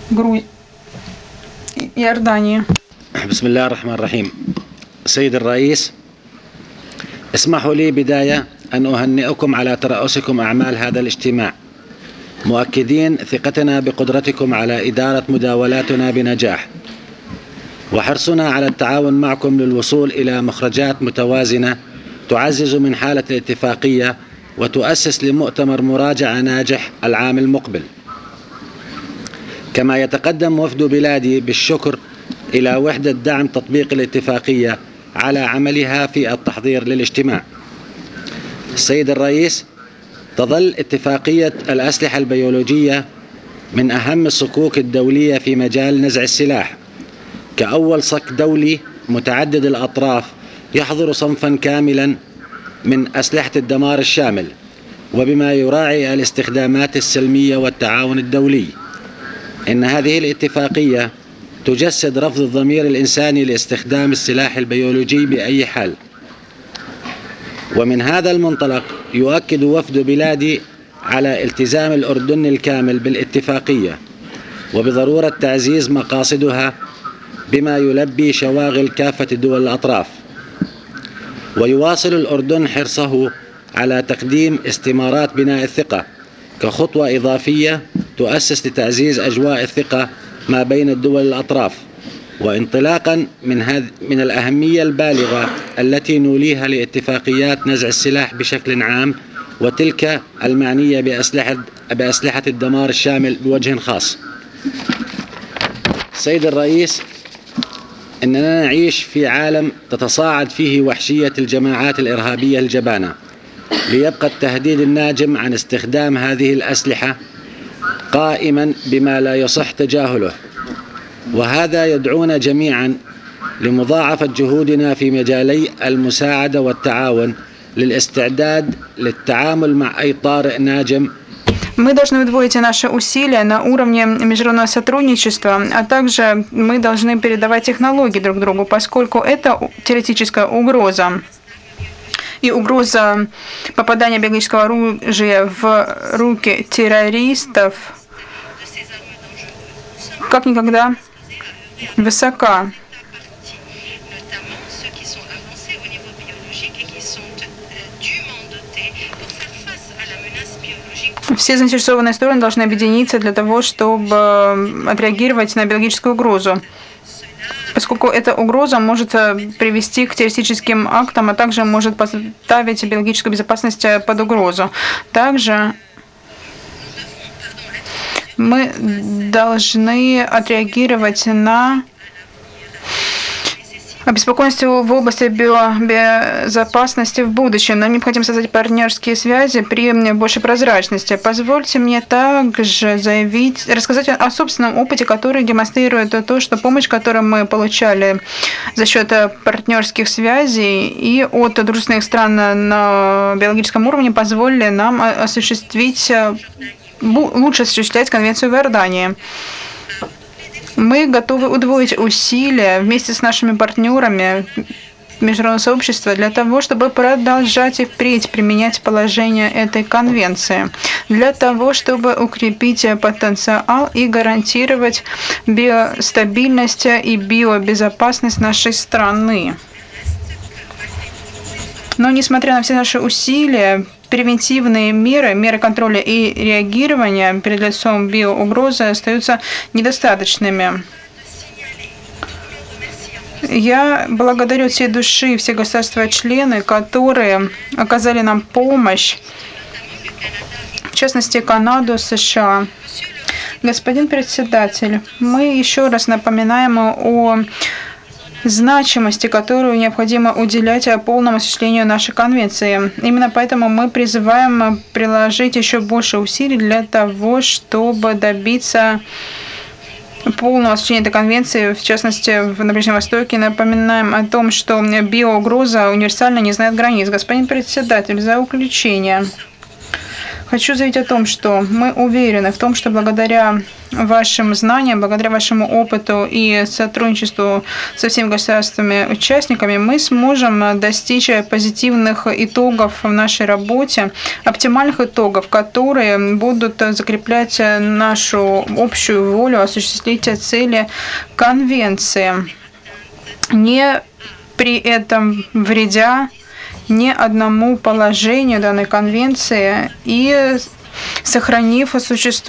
Иордании. بسم الله الرحمن الرحيم. سيد الرئيس، اسمحوا لي بداية أن أهنئكم على ترأسكم أعمال هذا الاجتماع، مؤكدين ثقتنا بقدرتكم على إدارة مداولاتنا بنجاح، وحرصنا على التعاون معكم للوصول إلى مخرجات متوازنة تعزز من حالة الاتفاقية وتؤسس لمؤتمر مراجعة ناجح العام المقبل. كما يتقدم وفد بلادي بالشكر إلى وحدة دعم تطبيق الاتفاقية على عملها في التحضير للاجتماع. السيد الرئيس، تظل اتفاقية الأسلحة البيولوجية من أهم الصكوك الدولية في مجال نزع السلاح، كأول صك دولي متعدد الأطراف يحظر صنفا كاملا من أسلحة الدمار الشامل، وبما يراعي الاستخدامات السلمية والتعاون الدولي. إن هذه الاتفاقية تجسد رفض الضمير الإنساني لاستخدام السلاح البيولوجي بأي حال. ومن هذا المنطلق يؤكد وفد بلادي على التزام الأردن الكامل بالاتفاقية وبضرورة تعزيز مقاصدها بما يلبي شواغل كافة دول الأطراف. ويواصل الأردن حرصه على تقديم استمارات بناء الثقة كخطوة إضافية تؤسس لتعزيز أجواء الثقة ما بين الدول الأطراف، وانطلاقا من الأهمية البالغة التي نوليها لاتفاقيات نزع السلاح بشكل عام، وتلك المعنية بأسلحة الدمار الشامل بوجه خاص. سيد الرئيس، إننا نعيش في عالم تتصاعد فيه وحشية الجماعات الإرهابية الجبانة، ليبقى التهديد الناجم عن استخدام هذه الأسلحة قائما بما لا يصح تجاهله، وهذا يدعونا جميعا لمضاعفة جهودنا في مجالي المساعدة والتعاون للاستعداد للتعامل مع أي طارئ ناجم. Мы должны удвоить наши усилия на уровне международного сотрудничества, а также мы должны передавать технологии друг другу, поскольку это теоретическая угроза. И угроза попадания биологического оружия в руки террористов как никогда высока. Все заинтересованные стороны должны объединиться для того, чтобы отреагировать на биологическую угрозу, поскольку эта угроза может привести к террористическим актам, а также может поставить биологическую безопасность под угрозу. Также мы должны отреагировать на обеспокоенность в области биобезопасности в будущем. Нам необходимо создать партнерские связи при большей прозрачности. Позвольте мне также рассказать о собственном опыте, который демонстрирует то, что помощь, которую мы получали за счет партнерских связей и от дружественных стран на биологическом уровне, позволили нам лучше осуществлять Конвенцию в Иордании. Мы готовы удвоить усилия вместе с нашими партнерами международного сообщества для того, чтобы продолжать и впредь применять положение этой конвенции, для того, чтобы укрепить потенциал и гарантировать биостабильность и биобезопасность нашей страны. Но, несмотря на все наши усилия, превентивные меры контроля и реагирования перед лицом биоугрозы остаются недостаточными. Я благодарю от всей души все государства-члены, которые оказали нам помощь, в частности, Канаду, США. Господин председатель, мы еще раз напоминаем о значимости, которую необходимо уделять полному осуществлению нашей конвенции. Именно поэтому мы призываем приложить еще больше усилий для того, чтобы добиться полного осуществления этой конвенции, в частности, на Ближнем Востоке. Напоминаем о том, что биоугроза универсально не знает границ. Господин председатель, за заключение Хочу заявить о том, что мы уверены в том, что благодаря вашим знаниям, благодаря вашему опыту и сотрудничеству со всеми государствами-участниками мы сможем достичь позитивных итогов в нашей работе, оптимальных итогов, которые будут закреплять нашу общую волю осуществить цели конвенции, не при этом вредя ни одному положению данной конвенции и сохранив существующую